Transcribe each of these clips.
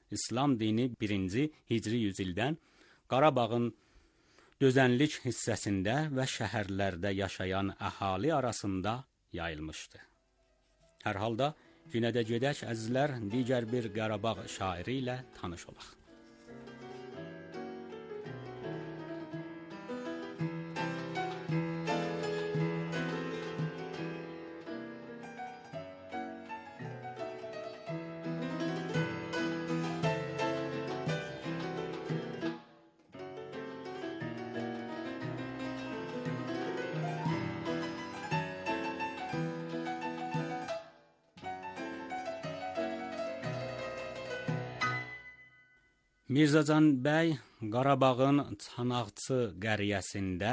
İslam dini 1-ci Hicri yüzildən Qarabağın dözənlik hissəsində və şəhərlərdə yaşayan əhali arasında yayılmışdı. Hər halda yenə də gedək əzizlər, digər bir Qarabağ şairi ilə tanış olaq. Mirzə Can bəy Qarabağın Çanaqçı qəryəsində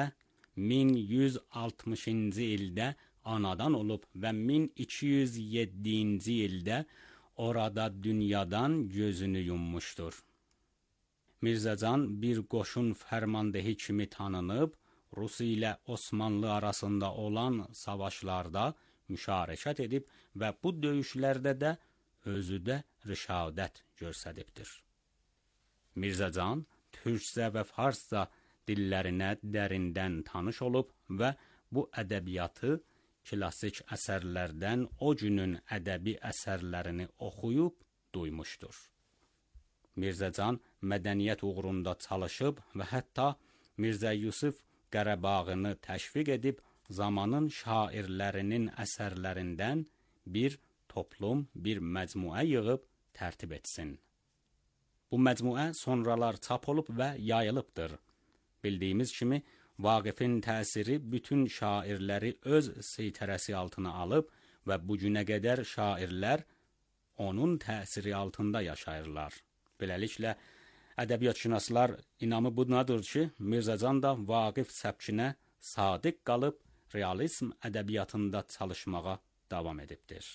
1160-cı ildə anadan olub və 1207-ci ildə orada dünyadan gözünü yummuşdur. Mirzə Can bir qoşun fərmandehi kimi tanınıb, Rus ilə Osmanlı arasında olan savaşlarda müşarəkət edib və bu döyüşlərdə də özü də rişadət göstəribdir. Mirzə Can türkcə və farsca dillərinə dərindən tanış olub və bu ədəbiyyatı klassik əsərlərdən o günün ədəbi əsərlərini oxuyub duymuşdur. Mirzə Can mədəniyyət uğrunda çalışıb və hətta Mirzə Yusif Qarabağını təşviq edib zamanın şairlərinin əsərlərindən bir toplum, bir məcmuə yığıb tərtib etsin. Bu məcmuə sonralar çap olub və yayılıbdır. Bildiyimiz kimi, Vaqifin təsiri bütün şairləri öz seytərəsi altına alıb və bu günə qədər şairlər onun təsiri altında yaşayırlar. Beləliklə, ədəbiyyatşünaslar inamı bunadır ki, Mirzə Can da Vaqif səbkinə sadiq qalıb, realizm ədəbiyyatında çalışmağa davam edibdir.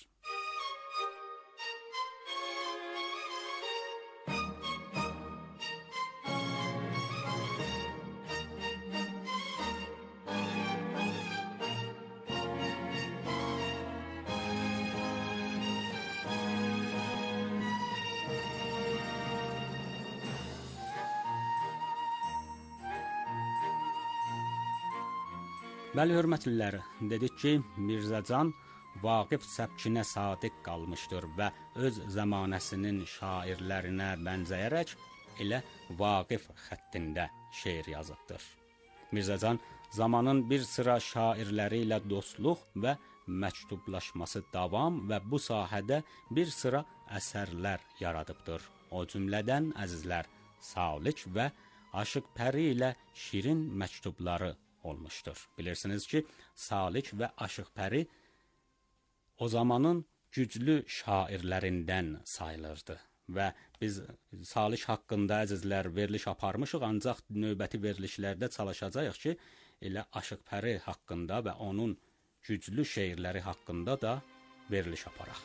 Bəli, hörmətlilər, dedik ki, Mirzə Can Vaqif səbkinə sadiq qalmışdır və öz zamanəsinin şairlərinə bənzəyərək elə Vaqif xəttində şeir yazıbdır. Mirzə Can zamanın bir sıra şairləri ilə dostluq və məktublaşması davam və bu sahədə bir sıra əsərlər yaradıbdır. O cümlədən əzizlər, Salik və Aşıq Pəri ilə şirin məktubları olmuşdur. Bilirsiniz ki, Salik və Aşıq Pəri o zamanın güclü şairlərindən sayılırdı və biz Salik haqqında əzizlər veriliş aparmışıq, ancaq növbəti verilişlərdə çalışacağıq ki, elə Aşıq Pəri haqqında və onun güclü şeirləri haqqında da veriliş aparaq.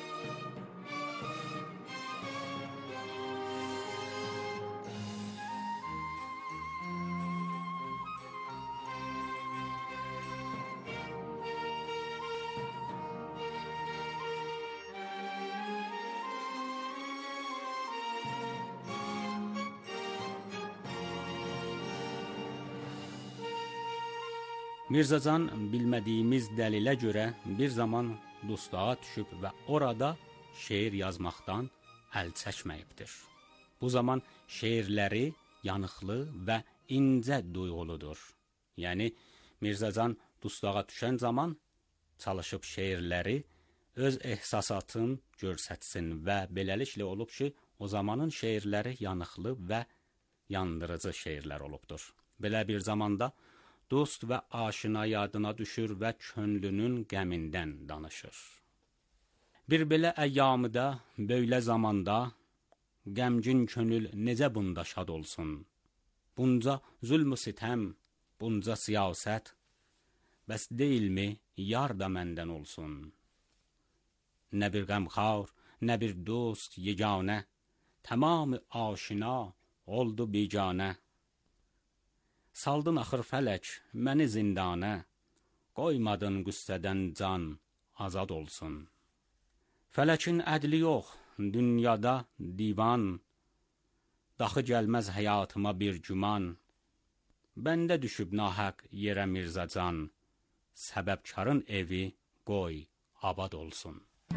Mirzə Can bilmədiyimiz dəlilə görə bir zaman dustağa düşüb və orada şeir yazmaqdan əl çəkməyibdir. Bu zaman şeirləri yanıqlı və incə duyğuludur. Yəni, Mirzə Can dustağa düşən zaman çalışıb şeirləri öz ehsasatını göstərsin və beləliklə olub ki, o zamanın şeirləri yanıqlı və yandırıcı şeirlər olubdur. Belə bir zamanda dost və aşina yadına düşür və könlünün qəmindən danışır. Bir belə əyyamıda, böylə zamanda, qəmgin könül necə bunda şad olsun? Bunca zülm-ü sitəm, bunca siyasət, bəs deyilmi, yar da məndən olsun? Nə bir qəmxar, nə bir dost, yeganə, tamam aşina oldu biganə. Saldın axır fələk, məni zindanə, qoymadın qüssədən can azad olsun. Fələkin ədli yox, dünyada divan, daxı gəlməz həyatıma bir güman. Bəndə düşüb nahaq yerə Mirzəcan, səbəbkarın evi qoy abad olsun.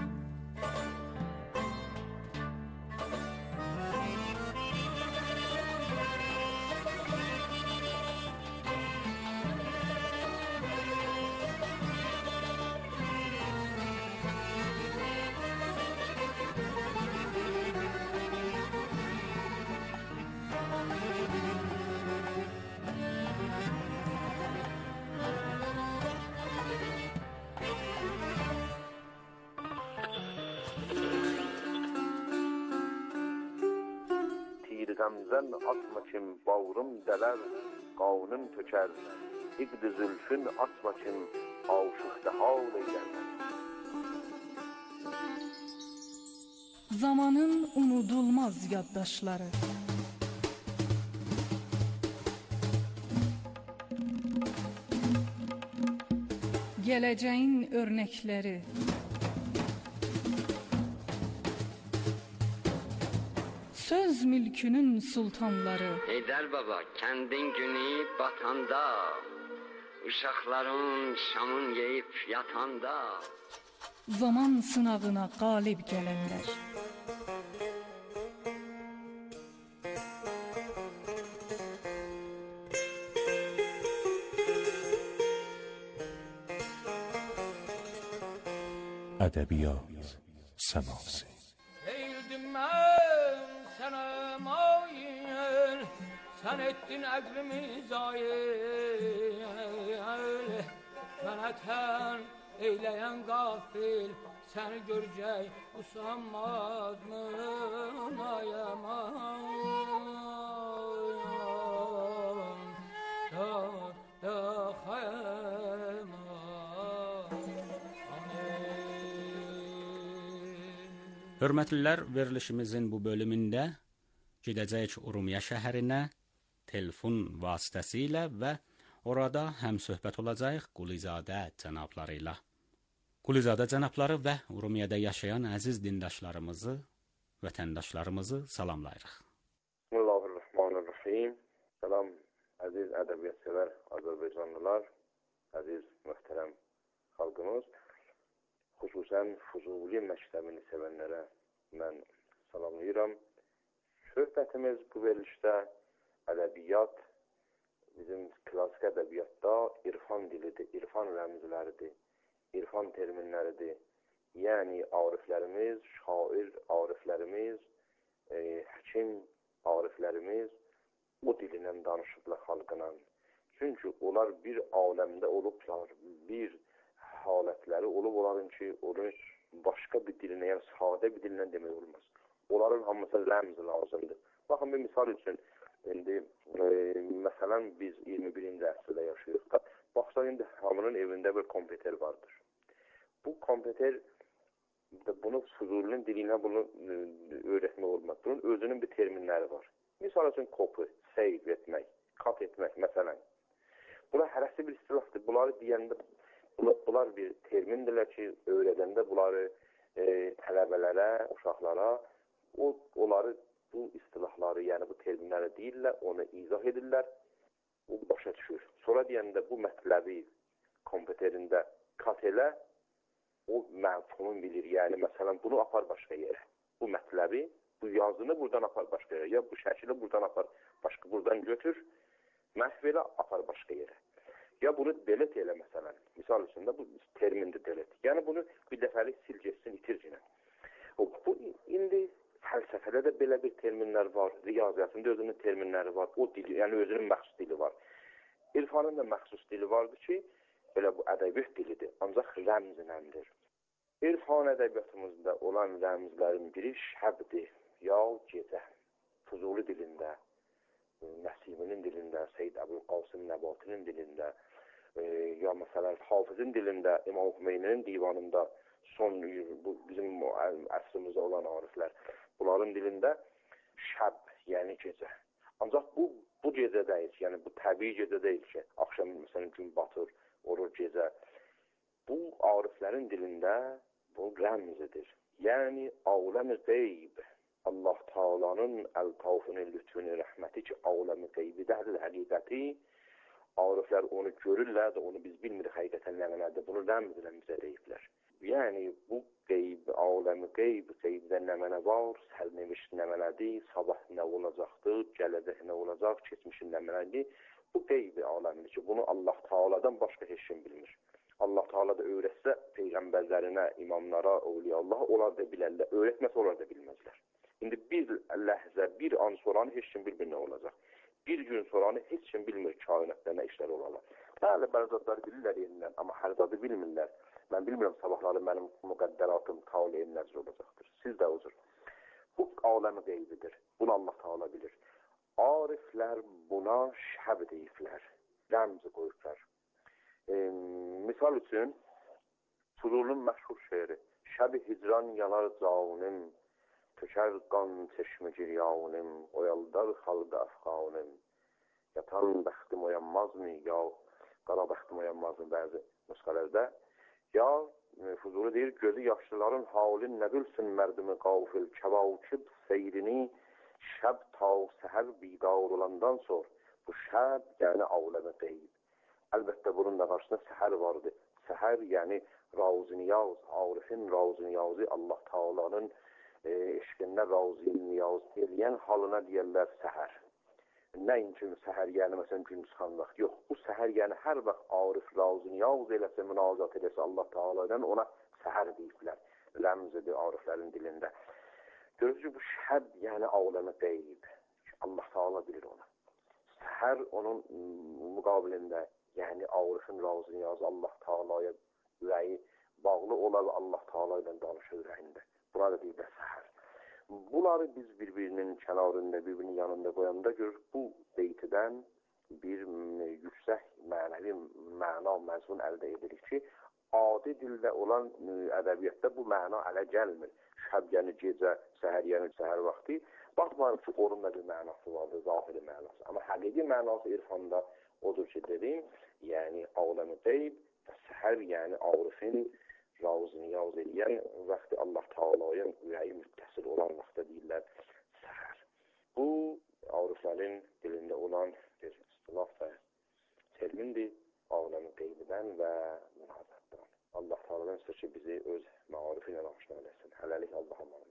Gamzən atma kim bağrım dələr, qanım tökər. İqd-i zülfün atma kim aşıqda hal eylər. Zamanın unudulmaz yaddaşları, geleceğin örnekleri, söz mülkünün sultanları. Heydər baba, kəndin günü batanda, uşaqların şamın yeyib yatanda, Zaman sınavına galip gelenler. Ədəbiyyat səması. Değildim ben sana mail, sen ettin əqlimi zayil. Mənə tən eyleyen gafil, seni görecek usanmaz mı ayaman da xayman. Hörmətlilər, verilişimizin bu bölümündə gedəcəyik Urmiya şəhərinə telefon vasitəsilə və orada həm söhbət olacaq Qulizadə cənabları ilə. Qulizadə cənabları və Urmiyədə yaşayan əziz dindaşlarımızı, vətəndaşlarımızı salamlayırıq. Bismillahirrahmanirrahim. Salam əziz ədəbiyyatsever Azərbaycanlılar, əziz möhtərəm xalqımız. Xüsusən Füzuli məktəbini sevənlərə mən salamlayıram. Söhbətimiz bu verilişdə ədəbiyyat, bizim klasik ədəbiyyatda irfan dilidir, irfan rəmzləridir, irfan terminləridir. Yəni ariflərimiz, şair ariflərimiz, həkim ariflərimiz o dilindən danışıblar xalqına. Çünki onlar bir aləmdə olublar, bir halətləri olub onların ki, onu başqa bir dilinə, yəni sadə bir dilinə demək olmaz. Onların hamısı rəmz lazımdır. Baxın, bir misal üçün, indi, məsələn, biz 21-ci əsrdə yaşayırıq da, baxsan, indi hamının evində bir kompüter vardır. Bu kompüter, bunu Füzulinin dilinə bunu öyrətmək olmaz. Bunun özünün bir terminləri var. Misal üçün, copy, save etmək, cut etmək, məsələn. Buna hərəsi bir istilahdır. Bunları deyəndə, bunlar bir termindirlər ki, öyrədəndə bunları tələbələrə, uşaqlara, onları bu istilahları, yəni bu terminləri deyirlər, onu izah edirlər, o başa düşür. Sonra deyəndə bu mətləbi kompüterində kat elə, o mənfunu bilir. Yəni, məsələn, bunu apar başqa yerə. Bu mətləbi, bu yazını buradan apar başqa yerə. Ya bu şəkili buradan apar başqa, buradan götür, məhv elə, apar başqa yerə. Ya bunu delete elə, məsələn. Misal üçün də bu termindir delete. Yəni, bunu bir dəfəlik sil geçsin, itircinə. Bu, indi fəlsəfədə də belə bir terminlər var, riyaziyyatında özünün terminləri var, o dili, yəni özünün məxsus dili var. İrfanın da məxsus dili vardır ki, belə bu ədəbiyyat dilidir, ancaq rəmzinəndir. İrfan ədəbiyyatımızda olan rəmzlərin biri şəbdir, ya gecə, Füzuli dilində, Nəsiminin dilində, Seyyid Əbülqasım Nəbatinin dilində, ya məsələn Hafizin dilində, İmam Hümeyninin divanında, son bizim əsrimizdə olan ariflər, bunların dilində şəb, yəni gecə. Ancaq bu gecə deyil, yəni bu təbii gecə deyil ki, axşam məsələn gün batır, olur gecə. Bu ariflərin dilində bu rəmzidir. Yəni aləmi qeyb, Allah Taala'nın əltafının, lütfünün, rəhməti ki, aləmi qeybidədir, həqiqəti. Ariflər onu görürlər də, onu biz bilmirik həqiqətən nə mənədir. Bunu rəmzlə bizə deyiblər. Yəni bu qeyb, aləmi qeyb, qeybdə nə mənə var, sərnişt nə mənədir, sabah nə olacaqdır, gələcək nə olacaq, keçmişin nə mənədir. Bu qeyb aləmidir ki, bunu Allah Taala'dan başqa heç kim bilmir. Allah Taala da öyrətsə peyğəmbərlərinə, imamlara, əvliyaullah, onlar da bilərlər. Öyrətməsə onlar da bilməzlər. İndi bir ləhzə, bir an sonra heç kim bilmir nə olacaq. Bir gün sonra heç kim bilmir kainatda nə işlər olarlar. Bəli, bərzadlar bilirlər yenidən, amma hər zadı bilmirlər. Mən bilmirəm sabahları mənim müqəddəratım taliyin nəzr olacaqdır. Siz də uzur. Bu aləmi qeybidir. Bunu Allah Taala bilir. Ariflər buna şəb deyiblər. Rəmzi qoyublar. Misal üçün, Fuzulun məşhur şeiri. Şəb-i hicran yanar canım, tökər qan çeşmi giryanım, oyaldar xalqa əfqanım. Yatan bəxtim oyanmazmı, ya qara bəxtim oyanmazmı bəzi nüsxələrdə. Ya Fuzuli deyir, gözü yaşlıların halin nə bilsin mərdimi qafil, kəvakib seyrini şəb ta səhər bidar olandan sonra. Bu şəb yəni aləmi qeyb. Əlbəttə bunun da qarşısında səhər vardı. Səhər yəni razı-niyaz, arifin razı-niyazı Allah Taala'nın eşqində razı-niyaz eləyən halına deyərlər səhər. Nəinki səhər yəni məsələn gün çıxan vaxt. Yox, bu səhər yəni hər vaxt arif razı-niyaz eləsə, münazat eləsə Allah Taala'dan ona səhər deyiblər. Rəmzidir ariflərin dilində. Görürsünüz bu şəb yəni aləmi qeyb. Allah Taala bilir onu. Səhər onun müqabilində yəni arifin razı-niyazı Allah Taala'ya ürəyi bağlı olar, Allah Taala ilə danışır ürəyində. Buna da deyirlər səhər. Bunları biz bir-birinin kənarında, bir-birinin yanında qoyanda görürük, bu beytidən bir yüksək mənəvi məna, məzmun əldə edirik ki, adi dildə olan ədəbiyyatda bu məna ələ gəlmir. Şəb yəni gecə, səhər yəni səhər vaxtı. Baxmayın ki, onun da bir mənası vardır, zahiri mənası. Amma həqiqi mənası irfanda odur ki, dedim, yəni aləmi qeyb və səhər yəni arifin razı-niyaz eləyən vaxtı Allah Taala'ya ürəyi müttəsil olan vaxtda deyirlər səhər. Bu, ariflərin dilində olan bir istilah və termindir aləmi qeybidən və münazatdan. Allah Taala'dan istəyir ki, bizi öz məarifi ilə aşna eləsin. Hələlik Allah'a emanet.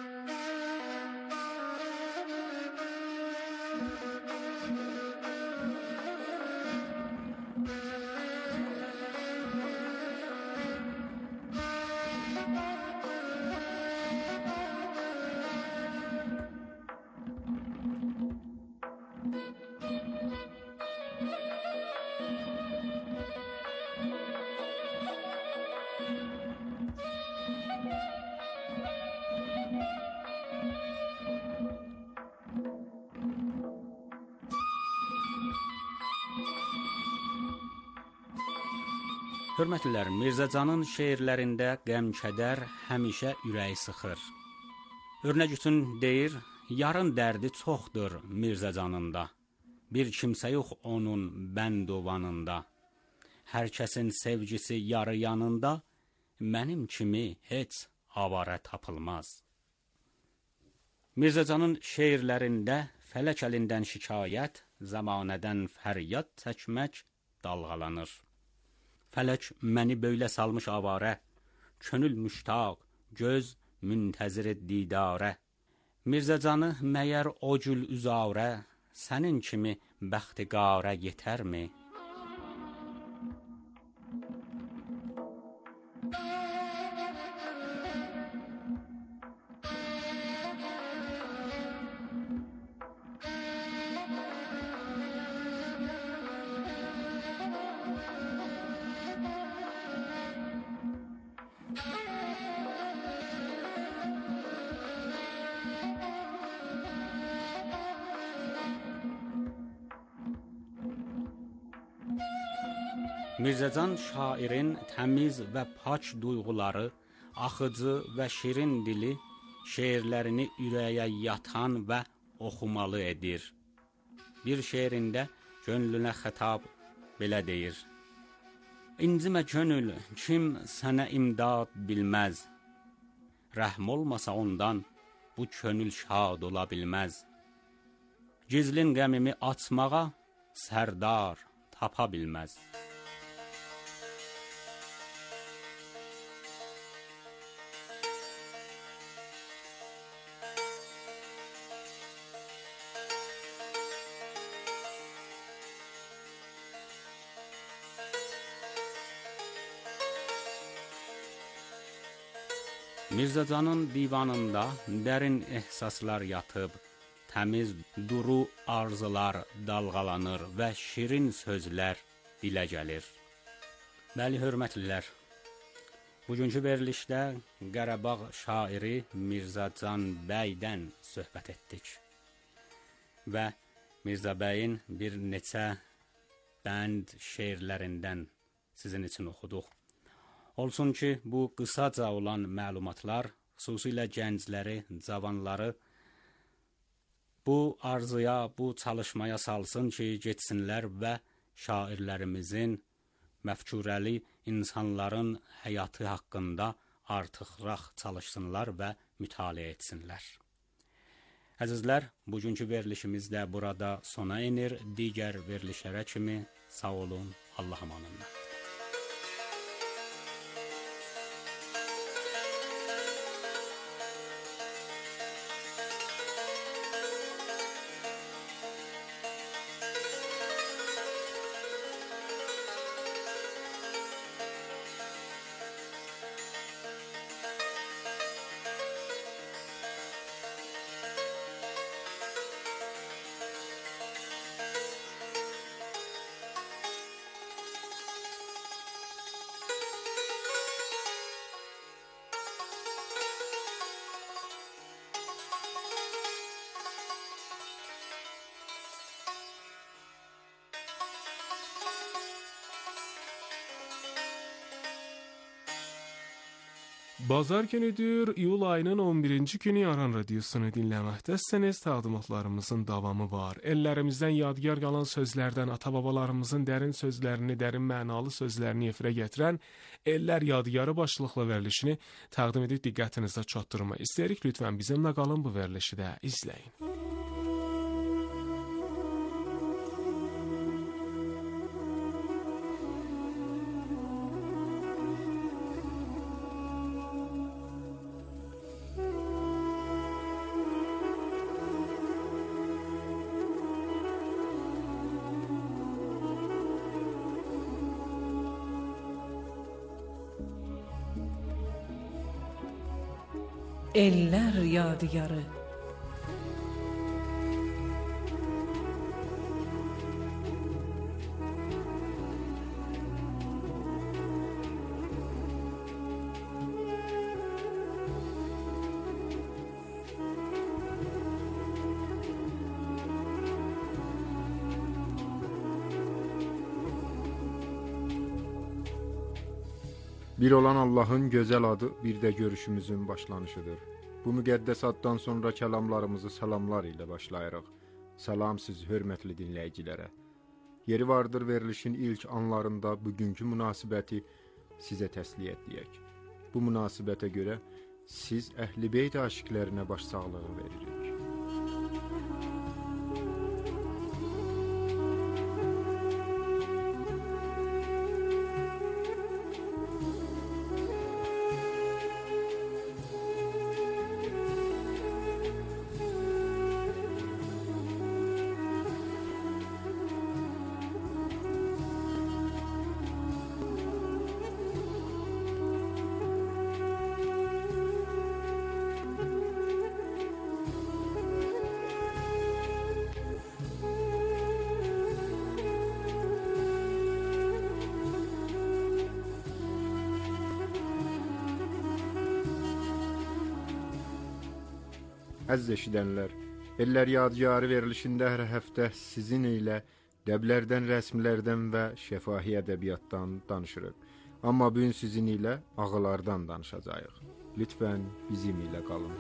Hörmətliler, Mirzə Canın şeirlərində qəm-kədər həmişə ürəyi sıxır. Örnək üçün deyir, yarın dərdi çoxdur Mirzə Canında. Bir kimsə yox onun bəndovanında. Hər kəsin sevgisi yarı yanında, mənim kimi heç avara tapılmaz. Mirzə Canın şeirlərində fələk əlindən şikayət, zamanədən fəryad çəkmək dalğalanır. Fələk məni böylə salmış avarə, könül müştaq, göz müntəzir didarə. Mirzə Canı məyər o cül üzarə, sənin kimi bəxtiqarə yetərmi? Mirzə Can şairin təmiz və pak duyğuları, axıcı və şirin dili şeirlərini ürəyə yatan və oxumalı edir. Bir şeirində gönlünə xətab belə deyir: İncimə könül, kim sənə imdad bilməz, rəhm olmasa ondan, bu könül şad ola bilməz. Gizlin qəmimi açmağa, sərdar tapa bilməz. Mirzə Canın divanında dərin ehsaslar yatıb, təmiz duru arzular dalğalanır və şirin sözlər dilə gəlir. Bəli, hörmətlilər, bugünkü verilişdə Qarabağ şairi Mirzə Can bəydən söhbət etdik və Mirzə bəyin bir neçə bənd şeirlərindən sizin üçün oxuduq. Olsun ki, bu qısaca olan məlumatlar xüsusilə gəncləri, cavanları bu arzuya, bu çalışmaya salsın ki, getsinlər və şairlərimizin, məfkurəli insanların həyatı haqqında artıqraq çalışsınlar və mütaliə etsinlər. Əzizlər, bugünkü verilişimiz də burada sona enir. Digər verilişlərə kimi sağ olun, Allah amanında. Bazar günüdür, iyul ayının 11-ci günü Aran Radiosunu dinləməkdəsiniz. Təqdimatlarımızın davamı var. Ellərimizdən yadigar qalan sözlərdən ata-babalarımızın dərin sözlərini, dərin mənalı sözlərini efirə gətirən Ellər Yadigarı başlıqlı verilişini təqdim edib diqqətinizdə çatdırmaq istəyirik. Lütfən bizimlə qalın, bu verilişi də izləyin. Ellər yadigarı. Bir olan Allah'ın gözəl adı bir də görüşümüzün başlanışıdır. Bu müqəddəs addan sonra kəlamlarımızı salamlar ilə başlayırıq. Salam siz hörmətli dinləyicilərə. Yeri vardır verilişin ilk anlarında bugünkü münasibəti sizə təsliyə edək. Bu münasibətə görə siz Əhl-i Beyt aşiqlərinə başsağlığı veririk. Əziz eşidənlər, Ellər Yadigarı verilişində hər həftə sizin ilə dəblərdən, rəsmlərdən və şəfahi ədəbiyyatdan danışırıq. Amma bugün sizin ilə ağılardan danışacağıq. Lütfən bizim ilə qalın.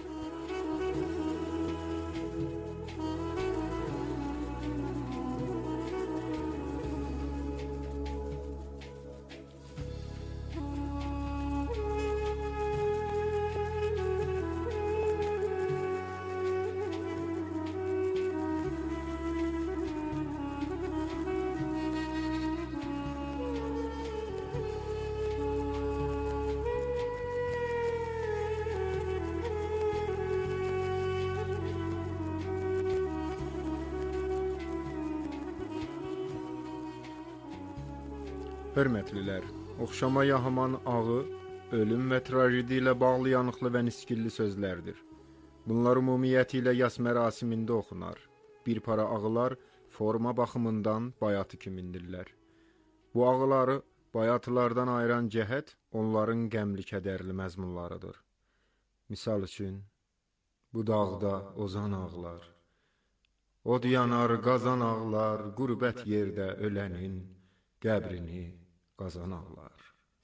Hörmətlilər, oxşamaya haman ağı, ölüm və trajedi ilə bağlı yanıqlı və niskilli sözlərdir. Bunlar ümumiyyəti ilə yas mərasimində oxunar. Bir para ağılar forma baxımından bayatı kimindirlər. Bu ağıları bayatılardan ayıran cəhət onların qəmli kədərli məzmunlarıdır. Misal üçün, bu dağda ozan ağlar, od yanar qazan ağlar, qürbət yerdə ölənin qəbrini qazan ağlar.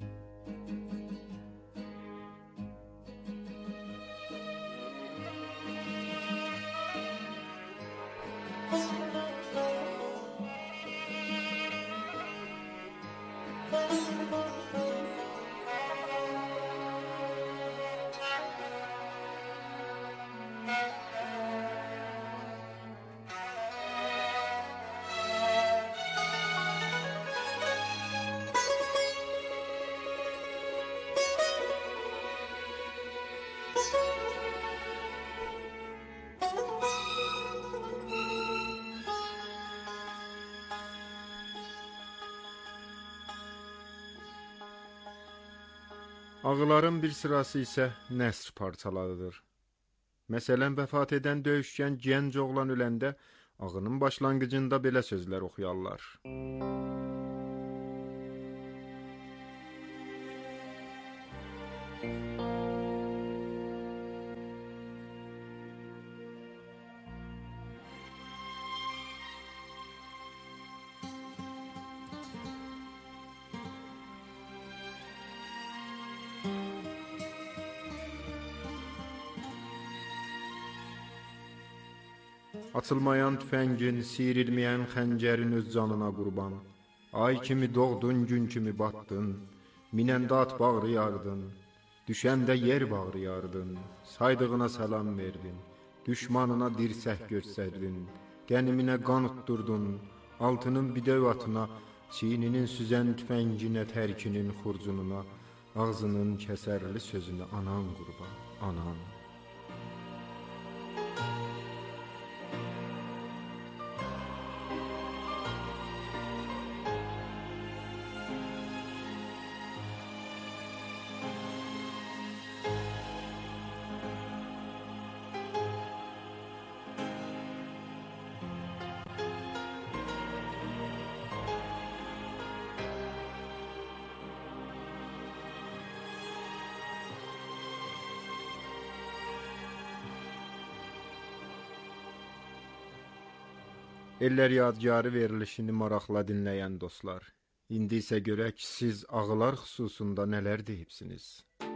Ağıların bir sırası isə nəsr parçalarıdır. Məsələn, vəfat edən döyüşkən gənc oğlan öləndə ağının başlanğıcında belə sözlər oxuyarlar. Açılmayan tüfəngin, siyrilməyən xəncərin öz canına qurban. Ay kimi doğdun, gün kimi batdın, minəndə at bağrıyardın, düşəndə yer bağrıyardın, saydığına salam verdin, düşmanına dirsək göstərdin, qəniminə qan utdurdun, altının bidəv atına, çiyninin süzən tüfənginə, tərkinin xurcununa, ağzının kəsərli sözünə anan qurban, anan. Ellər yadgarı verilişini maraqla dinləyən dostlar, indi isə görək siz ağılar xüsusunda nələr deyibsiniz?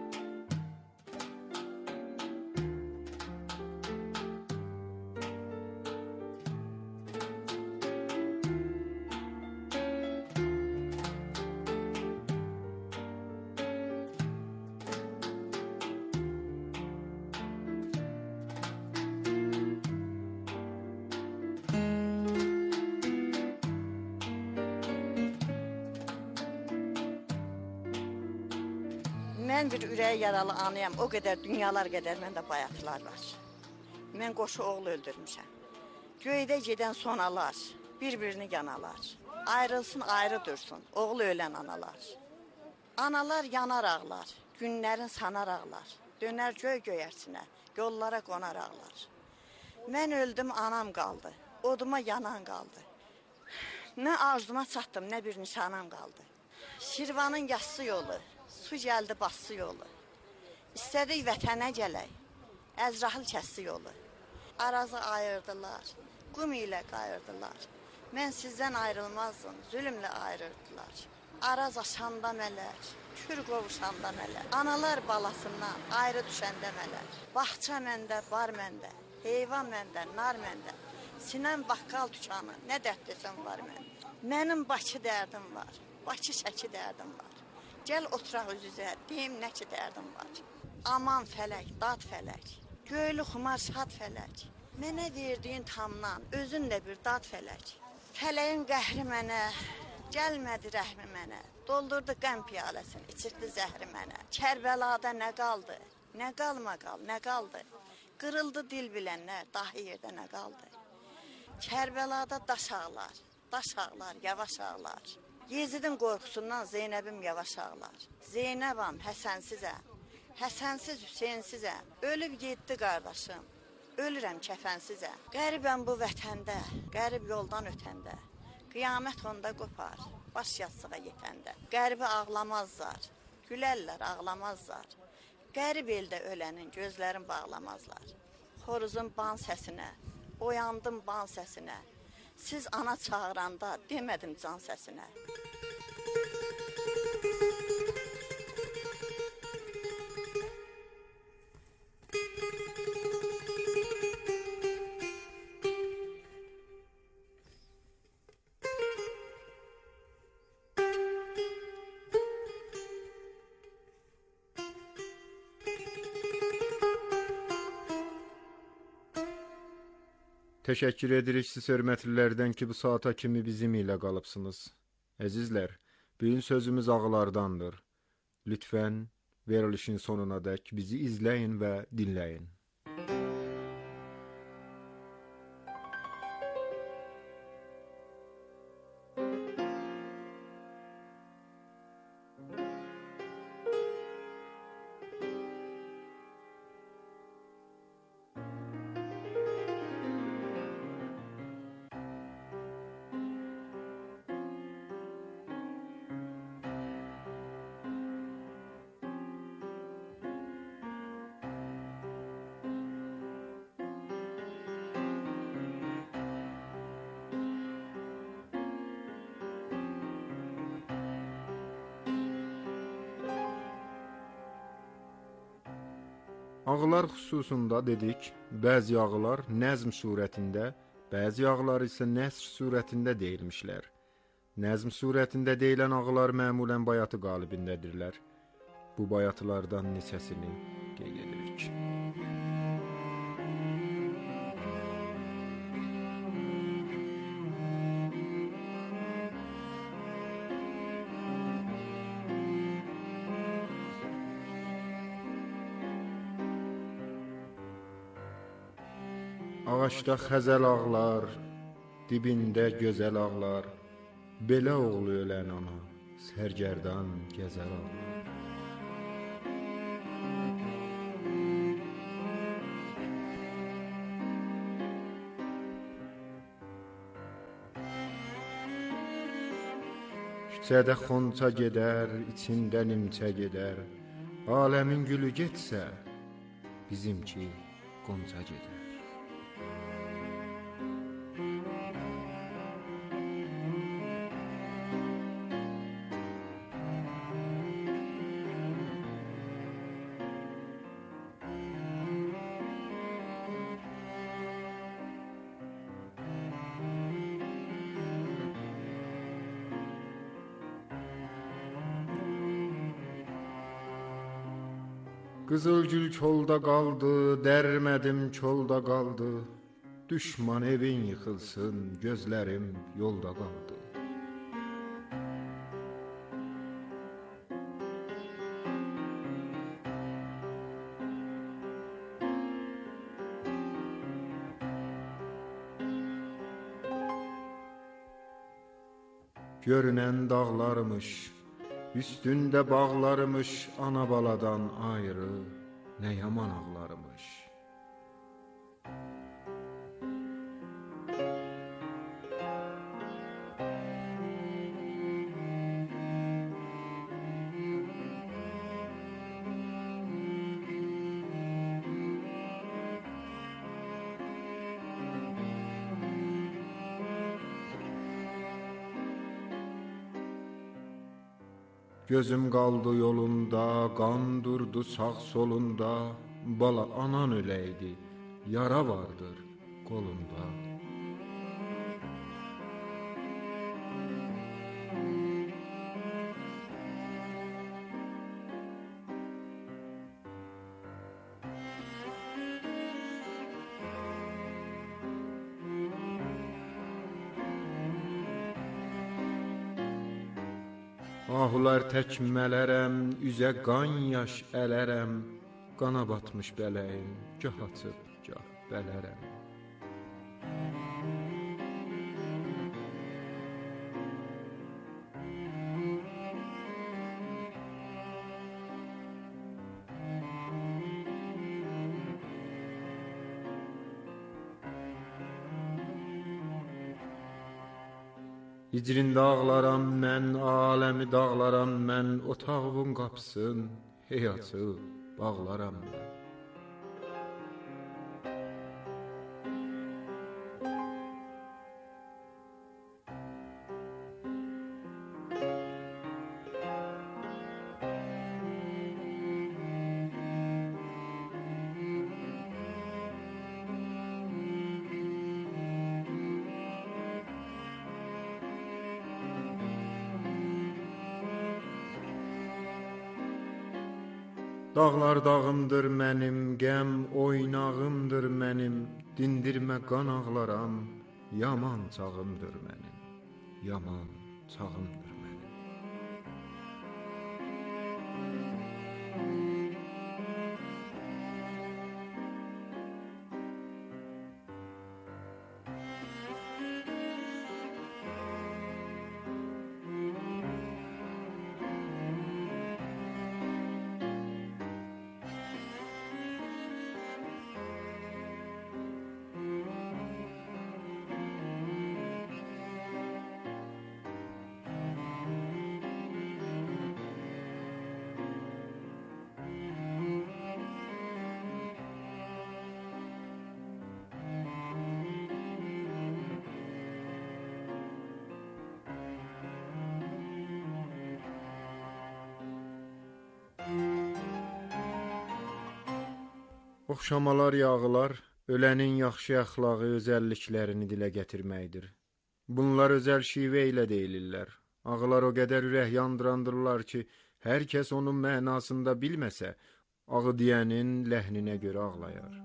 Mən bir ürəyi yaralı anıyam, o qədər dünyalar qədər məndə bayatılar var. Mən qoşu oğlu öldürmüşəm. Göydə gedən sonalar, bir-birini yanalar. Ayrılsın, ayrı dursun, oğlu ölən analar. Analar yanar ağlar, günlərin sanar ağlar. Dönər göy göyərsinə, yollara qonar ağlar. Mən öldüm, anam qaldı, oduma yanan qaldı. Nə arzuma çatdım, nə bir nişanam qaldı. Şirvanın yassı yolu, su gəldi bassı yolu. İstədik vətənə gələk, Əzrahil kəssi yolu. Arazı ayırdılar, qum ilə qayırdılar. Mən sizdən ayrılmazdım, zülmlə ayırırdılar. Araz aşanda mələr, kür qovuşanda mələr. Analar balasından ayrı düşəndə mələr. Bağça məndə, bar məndə, heyvan məndə, nar məndə. Sinəm baqqal dükanı, nə dərd desəm var məndə. Mənim Bakı dərdim var, Bakı şəki dərdim var. Gəl oturaq üz-üzə, deyim nə ki dərdim var. Aman fələk, dad fələk, göylü xumar şad fələk. Mənə verdiyin tamdan, özün də bir dad fələk. Fələyin qəhri mənə, gəlmədi rəhmi mənə. Doldurdu qəm piyaləsini, içirdi zəhri mənə. Kərbəlada nə qaldı, nə qalma qal, nə qaldı. Qırıldı dil bilənlər, dahi yerdə nə qaldı. Kərbəlada daş ağlar, yavaş ağlar. Yezidin qorxusundan Zeynəbim yavaş ağlar. Zeynəbam, Həsənsizəm. Həsənsiz, Hüseynsizəm. Ölüb getdi qardaşım. Ölürəm kəfənsizəm. Qəribəm bu vətəndə, qərib yoldan ötəndə. Qiyamət onda qopar, baş yastığa yetəndə. Qəribi ağlamazlar, gülərlər, ağlamazlar. Qərib eldə ölənin gözlərin bağlamazlar. Xoruzun ban səsinə, oyandım ban səsinə. Siz ana çağıranda demədim can səsinə. Təşəkkür edirik siz hörmətlilərdən ki, bu saata kimi bizim ilə qalıbsınız. Əzizlər, bu gün sözümüz ağlardandır. Lütfən, verilişin sonuna dək bizi izləyin və dinləyin. Ağlar xüsusunda dedik, bəzi ağlar nəzm surətində, bəzi ağlar isə nəsr surətində deyilmişlər. Nəzm surətində deyilən ağlar məmulən bayatı qalibindədirlər. Bu bayatılardan neçəsini qeyd edirik. Ağaçda xəzəl ağlar, dibində gözəl ağlar, belə oğlu ölən ana, sərgərdan gəzəl ağlar. Küçədə xonça gedər, içində nimçə gedər, aləmin gülü getsə, bizimki qonça gedər. Qızıl gül kolda qaldı, dərmədim kolda qaldı. Düşman evin yıxılsın, gözlərim yolda qaldı. Görünən dağlarmış, üstündə bağlarmış, ana baladan ayrı, nə yaman ağlarmış. Gözüm qaldı yolunda, qan durdu sağ solunda, bala anan öləydi, yara vardır qolunda. Ahular təkmələrəm, üzə qan yaş ələrəm, qana batmış bələyim, gah açıb, gah bələrəm. Hicrində ağlaram mən, aləmi dağlaram mən, otağımın qapısın, hey açıb bağlaram mən. Dağlar dağımdır mənim, qəm oynağımdır mənim, dindirmə qan ağlaram, yaman çağımdır mənim, yaman çağımdır mənim. Oxşamalar yağılar, ölənin yaxşı əxlaqı özəlliklərini dilə gətirməkdir. Bunlar özəl şivə ilə deyilirlər. Ağılar o qədər ürək yandırandırlar ki, hər kəs onun mənasında bilməsə, ağı deyənin ləhninə görə ağlayar.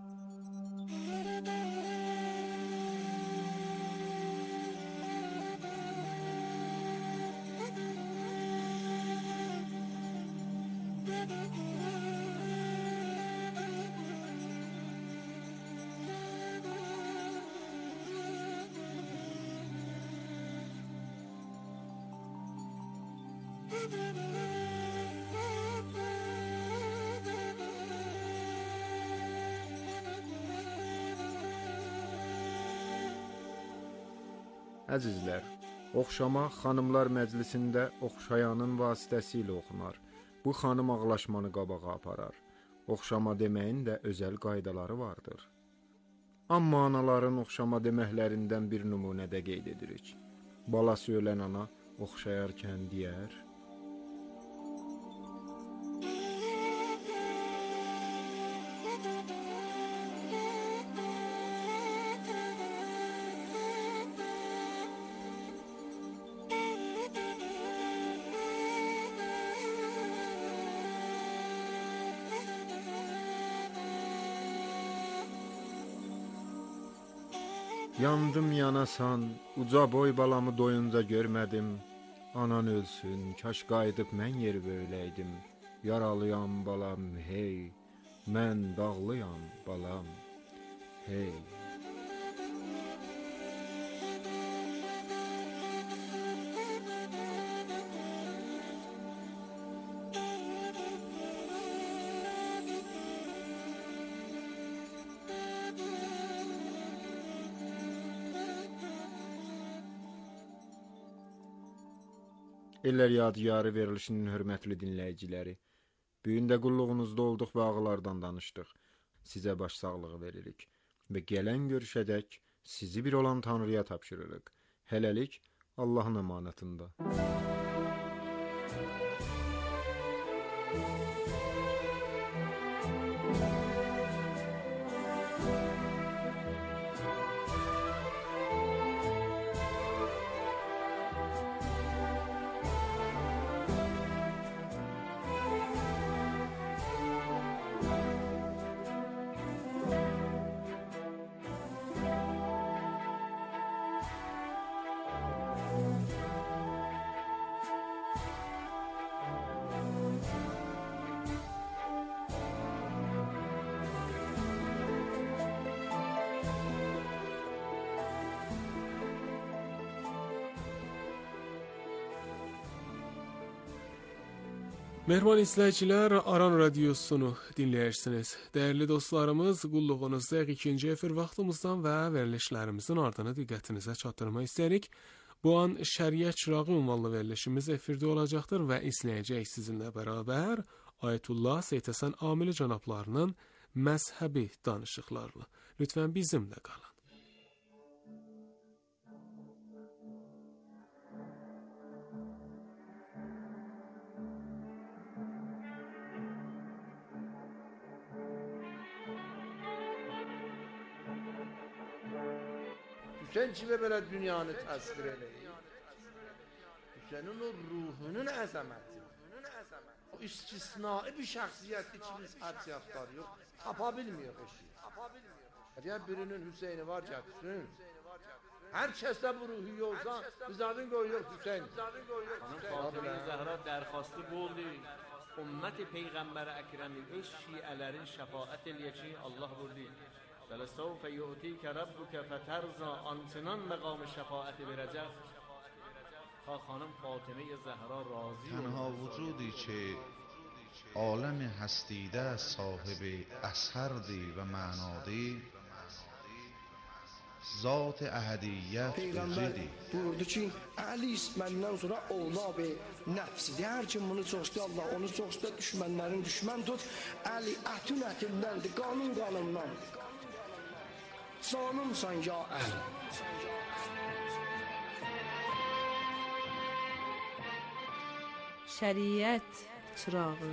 Əzizlər, oxşama xanımlar məclisində oxşayanın vasitəsilə oxunar. Bu xanım ağlaşmanı qabağa aparar. Oxşama deməyin də özəl qaydaları vardır. Amma anaların oxşama deməklərindən bir nümunədə qeyd edirik. Balası ölən ana oxşayarkən deyər: Yandım yanasan, uca boy balamı doyunca görmədim. Anan ölsün, kaş qayıdıb mən yeri böyləydim. Yaralıyam balam, hey, mən dağlıyam balam, hey. Eller yadigarı verilişinin hörmətli dinləyiciləri, bu gün də qulluğunuzda olduq və ağılardan danışdıq. Sizə başsağlığı veririk və gələn görüşədək sizi bir olan Tanrıya tapşırırıq. Hələlik Allahın əmanətində. Mehriban izləyicilər, Aran Radiosunu dinləyirsiniz. Dəyərli dostlarımız, qulluğunuzda ikinci efir vaxtımızdan və verilişlərimizin ardını diqqətinizə çatdırmaq istəyirik. Bu an Şəriət Çırağı ünvanlı verilişimiz efirdə olacaqdır və izləyəcək sizinlə bərabər Ayətullah Seyid Həsən Amili cənablarının məzhəbi danışıqlarını. Lütfən bizimlə qalın. Hüseyin çive belə dünyanı təsvir eləyir. Hüseynin o ruhunun əzəməti. O istisnai bir şəxsiyyət içimiz hədsiyatlar yox. Tapa bilmiyor eşi. Eğer birinin Hüseyin'i var gətirsin. Hər kəsdə bu ruhu yoksa bizadın qoyuyor Hüseyin. Xanım Fatıma Zəhra dərxastı bu oldu. Ümmət-i Peyğəmbər Əkrəmi öz şiələrin şəfaət eləyək ki, Allah vurdu. وَلَسَوْفَ يُؤْتِيكَ رَبُّكَ فَتَرْضَى Ançınan məqam şəfaəti verəcək. Ta xanım Fatıma Zəhra razı تنها وجودی که عالم هستیده صاحب اثردی و معنادی ذات احدیت Peyğəmbər buyurdu ki, Əli məndən sonra ovlab nəfsidir. Hər kim bunu çox istəyir, Allah onu çox istəyir, düşmənlərin düşmən tut. Əli ətün ətindəndir, qanun qanundan. Canımsan ya Əli. Şəriət çırağı.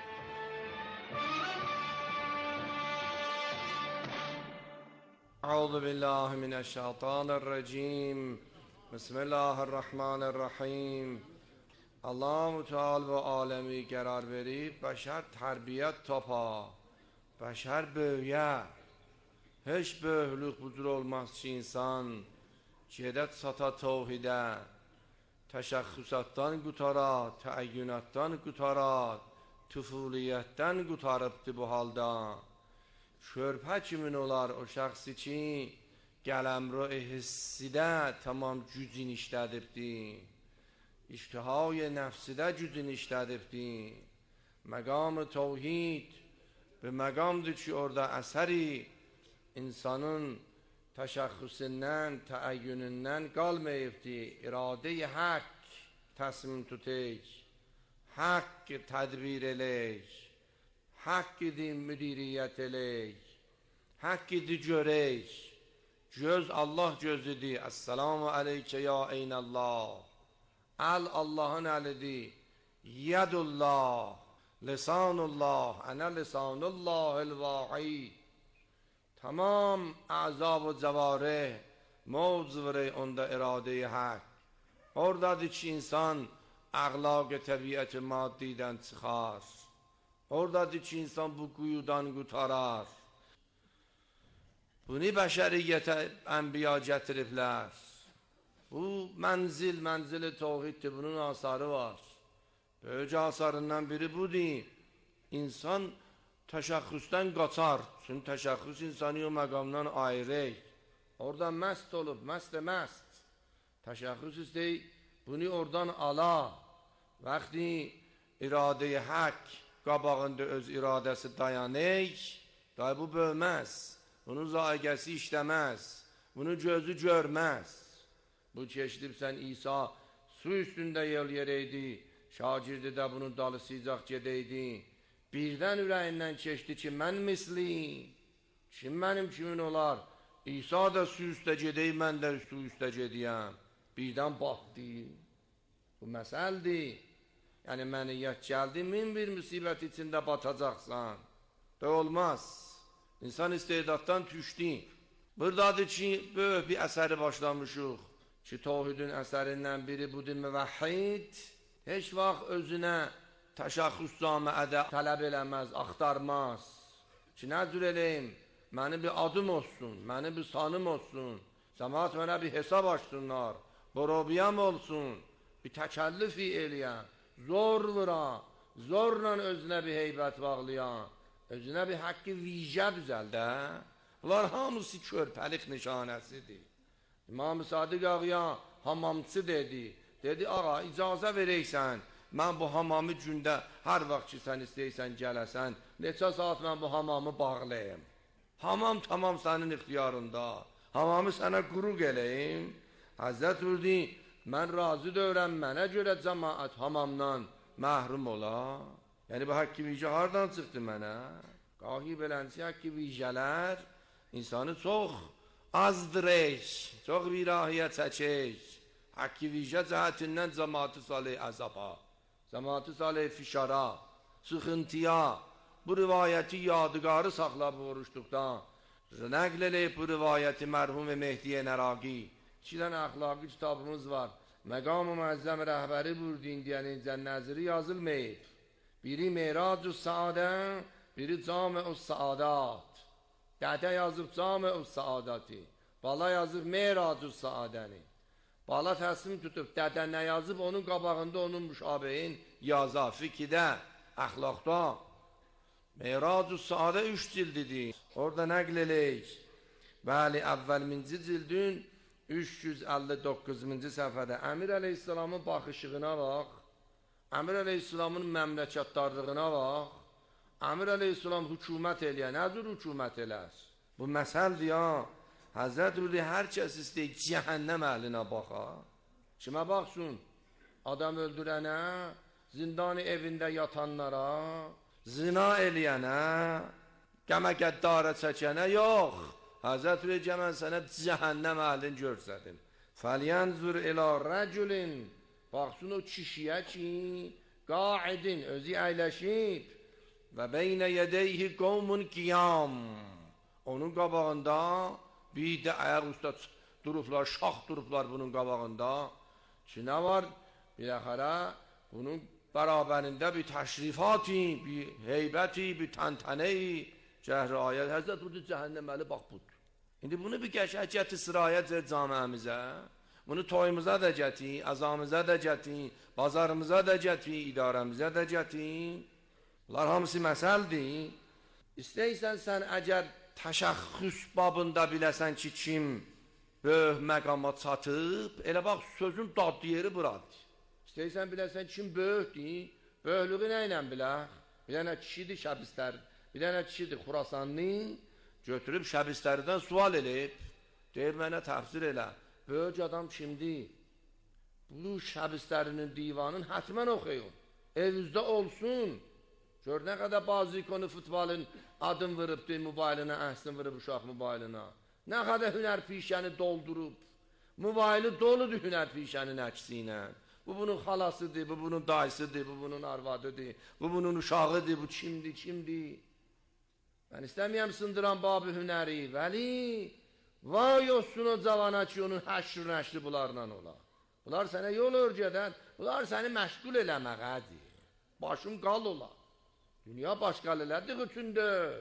Euzu billahi mineşşeytanirracim. Bismillahirrahmanirrahim. Allah-u Teala ve alemi qərar verib, bəşər tərbiyət tapa, bəşər böyüyə. Heç böyüklük budur olmaz ki, insan gedət sata tevhidə, təşəxxüsatdan qutara, təəyyünatdan qutara, tüfuliyyətdən qutarıbdı bu halda. Körpə kimin olar o şəxsi ki, qələmro hissidə tamam gücün işlədibdi. İştihay nəfsidə gücün işlədibdi. Məqam-ı tevhid bir məqamdır ki, orada əsəri insanın təşəxxüsündən, təəyyünündən qalmayıbdi. İradə-i haqq təsmin tutek, haqq tədbir elək, haqq idi müdiriyyət elək, haqq idi görək. Göz Allah gözüdür. Esselamu aleykə ya eynəllah. Əl Allahın əlidir. Yədullah, lisanullah, ənə lisanullahil vahid. Tamam əzab و cəvarih mevzuları onda irade-i hak. Oradadır ki insan əxlaq təbiət maddidən çıxar. Oradadır ki insan bu quyudan qutarar. Bunu bəşəriyyətə ənbiya gətiriblər. Bu mənzil-mənzil-i tevhiddir, bunun asarı var. Böyücə asarından biri budur. İnsan təşəxxüsdən qaçar. Çünki təşəxxüs insanı o məqamdan ayırır. Orada məst olub, məst. Təşəxxüs istəyir, bunu oradan ala. Vaxtı irade-i haqq qabağında öz iradəsi dayanır, da bu bölməz. Bunun zaiqəsi işləməz. Bunu gözü görməz. Bu keçdibsən İsa su üstündə yol yerəydi. Şagirdi də bunun dalı sicaq gedəydi. Birdən ürəyindən keçdi ki, mən misliyim. Kim mənim kimin olar? İsa da su üstə gedək, mən də su üstə gediyəm. Birdən baxdı. Bu məsəldir. Yəni məniyyət gəldi, min bir müsibət içində batacaqsan. Da olmaz. İnsan istedaddan düşdü. Buradadır ki, böyük bir əsəri başlamışıq. Ki, tevhidin əsərindən biri budur müvəhhid. Heç vaxt özünə təşəxxüs camiədə tələb eləməz, axtarmaz. Ki, nə cür eləyim? Mənim bir adım olsun, mənim bir sanım olsun. Cəmaat mənə bir hesab açsınlar. Borobiyam olsun. Bir təkəllifi eləyəm. Zor vuran, zorla özünə bir heybət bağlayan. Özünə bir haqqı vicə düzəldə. Bunlar hamısı körpəlik nişanəsidir. İmam-ı Sadiq ağaya hamamçı dedi. Dedi, ağa, icazə verəksən. Mən bu hamamı gündə hər vaxt ki sən istəyirsən gələsən, neçə saat mən bu hamamı bağlayayım. Hamam tamam sənin ixtiyarında. Hamamı sənə quruq eləyim. Həzrət vurdu, mən razı deyirəm, mənə görə cəmaət hamamdan məhrum ola. Yəni bu haqqi vicə hardan çıxdı mənə? Qahi belənsi haqqi vicələr insanı çox azdırır, çox virahiyə çəkir. Haqqi vicə cəhətindən cəmaəti salih əzaba, cəmaəti salih fişara, sıxıntıya, bu rivayəti yadigarı saxlab oruçluqdan, nəql eləyib bu rivayəti mərhum Mehdi Nəraqi. 2 dənə əxlaqi kitabımız var. Məqam-ı Müəzzəm rəhbəri buyurdu indiyənin nəziri yazılmayıb. Biri Merac-ı Saadə, biri Cami-ı Saadat. Dədə yazıb Cami-ı Saadati, bala yazıb Merac-ı Saadəni. Bala təslim tutub, dədə nə yazıb, onun qabağında onun müşabehin yaza, fikidə, əxlaqda. Merac-ı Saadə 3 cildidir. Orada nəql eləyik. Bəli, əvvəlminci cildin 359-cu səhifədə Əmir əleyhissalamın baxışığına bax, Əmir əleyhissalamın məmləkətdarlığına bax, Əmir əleyhissalam hükümət eləyər, nə cür hükümət elər? Bu məsəldir ya, Həzrət Rüli hər kəs istəyir cəhənnəm əhlinə baxa. Kimə baxsın? Adam öldürənə, zindan evində yatanlara, zina eləyənə, qəmə qəddarə çəkənə, yox. Həzrət Rüli mən sənə cəhənnəm əhlini görsədim. Fəliyənzur ilə rəculin, baxsın o kişiyə ki, qaidin, özü əyləşib və beynə yədeyhi qovmun qiyam. Onun qabağında bir də ayaq üstə durublar, şax durublar bunun qabağında. Ki, nə var? Biləxərə, bunun bərabərində bir təşrifati, bir heybəti, bir təntənəyi, cəhri ayət. Həzrət Rüli cəhənnəməli bax budur. İndi bunu bir qəşək gətir sırayət camiəmizə, bunu toyumuza da gətir, əzamıza da gətir, bazarımıza da gətir, idarəmizə də gətir. Bunlar hamısı məsəldir. İstəyirsən sən əgər təşəxxüs babında biləsən ki, kim böyük məqama çatıb, elə bax sözün dadlı yeri buradır. İstəyirsən biləsən kim böyükdür, böyüklüğü nə ilə bilək? Bir dənə kişidir şəbistər, bir dənə kişidir Xurasanlı, götürüb şəbistəridən sual eləyib, deyir mənə təfsir elə, böyük adam kimdir? Bu şəbistərinin divanın hətmən oxuyun, evinizdə olsun. Gör nə qədər bazı konu futbolun adın vırıbdır, mobilinə, əhsin vırıb uşaq mobilinə. Nə qədər hünər pişəni doldurub, mobili doludur hünər pişənin əksi ilə. Bu bunun xalasıdır, bu bunun dayısıdır, bu bunun arvadıdır, bu bunun uşağıdır, bu kimdir, kimdir? Mən istəməyəm sındıran babı hünəri, vəli, vay olsun o cavana ki, onun həşr nəşri bunlarla ola. Bunlar sənə yol örgədən, bunlar səni məşğul eləməqədir. Başım qal ola. Dünya başqal elədik üçündür.